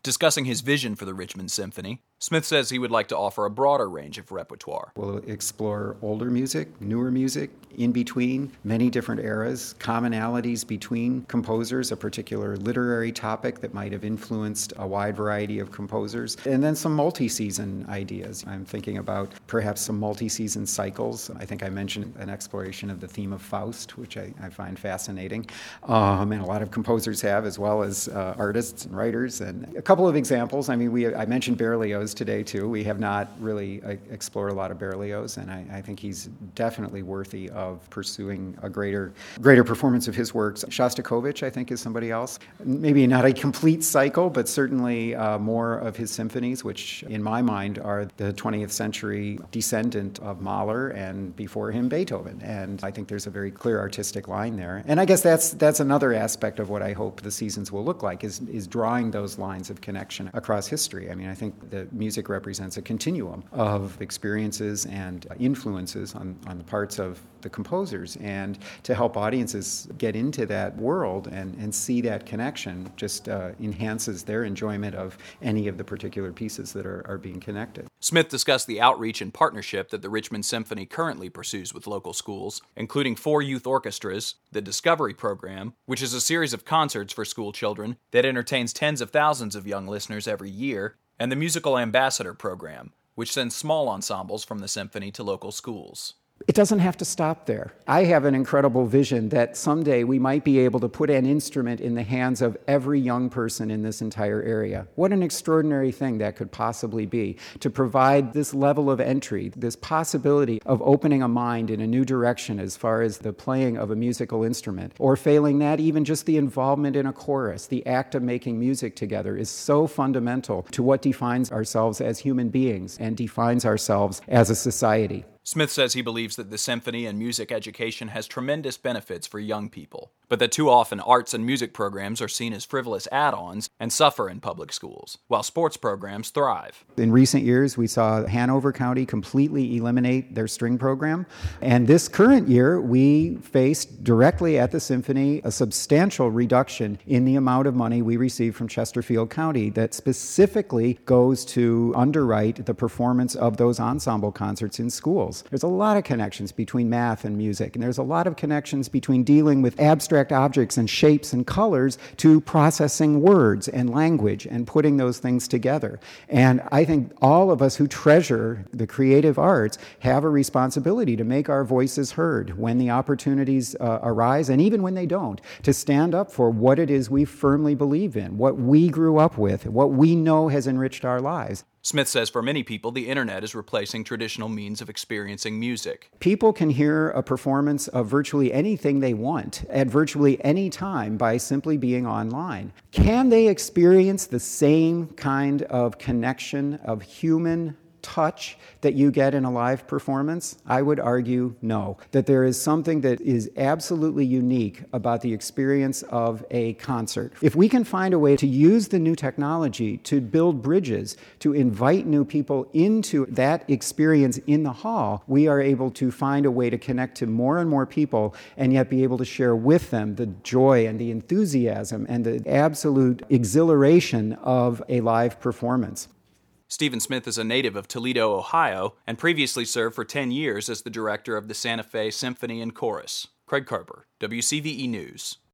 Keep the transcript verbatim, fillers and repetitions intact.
Discussing his vision for the Richmond Symphony, Smith says he would like to offer a broader range of repertoire. We'll explore older music, newer music, in between, many different eras, commonalities between composers, a particular literary topic that might have influenced a wide variety of composers, and then some multi-season ideas. I'm thinking about perhaps some multi-season cycles. I think I mentioned an exploration of the theme of Faust, which I, I find fascinating, um, and a lot of composers have, as well as uh, artists and writers. And a couple of examples. I mean, we I mentioned Berlioz today too. We have not really uh, explored a lot of Berlioz, and I, I think he's definitely worthy of pursuing a greater greater performance of his works. Shostakovich, I think, is somebody else. Maybe not a complete cycle, but certainly uh, more of his symphonies, which in my mind are the twentieth century descendant of Mahler and before him Beethoven. And I think there's a very clear artistic line there. And I guess that's that's another aspect of what I hope the seasons will look like, is, is drawing those lines of connection across history. I mean, I think the music represents a continuum of experiences and influences on, on the parts of the composers, and to help audiences get into that world and, and see that connection just uh, enhances their enjoyment of any of the particular pieces that are, are being connected. Smith discussed the outreach and partnership that the Richmond Symphony currently pursues with local schools, including four youth orchestras, the Discovery Program, which is a series of concerts for school children that entertains tens of thousands of young listeners every year, and the Musical Ambassador Program, which sends small ensembles from the symphony to local schools. It doesn't have to stop there. I have an incredible vision that someday we might be able to put an instrument in the hands of every young person in this entire area. What an extraordinary thing that could possibly be, to provide this level of entry, this possibility of opening a mind in a new direction as far as the playing of a musical instrument. Or failing that, even just the involvement in a chorus. The act of making music together is so fundamental to what defines ourselves as human beings and defines ourselves as a society. Smith says he believes that the symphony and music education has tremendous benefits for young people, but that too often arts and music programs are seen as frivolous add-ons and suffer in public schools, while sports programs thrive. In recent years, we saw Hanover County completely eliminate their string program, and this current year, we faced directly at the Symphony a substantial reduction in the amount of money we receive from Chesterfield County that specifically goes to underwrite the performance of those ensemble concerts in schools. There's a lot of connections between math and music, and there's a lot of connections between dealing with abstract objects and shapes and colors to processing words and language and putting those things together. And I think all of us who treasure the creative arts have a responsibility to make our voices heard when the opportunities uh, arise, and even when they don't, to stand up for what it is we firmly believe in, what we grew up with, what we know has enriched our lives. Smith says for many people, the internet is replacing traditional means of experiencing music. People can hear a performance of virtually anything they want at virtually any time by simply being online. Can they experience the same kind of connection of human touch that you get in a live performance? I would argue no. That there is something that is absolutely unique about the experience of a concert. If we can find a way to use the new technology to build bridges, to invite new people into that experience in the hall, we are able to find a way to connect to more and more people and yet be able to share with them the joy and the enthusiasm and the absolute exhilaration of a live performance. Stephen Smith is a native of Toledo, Ohio, and previously served for ten years as the director of the Santa Fe Symphony and Chorus. Craig Carper, W C V E News.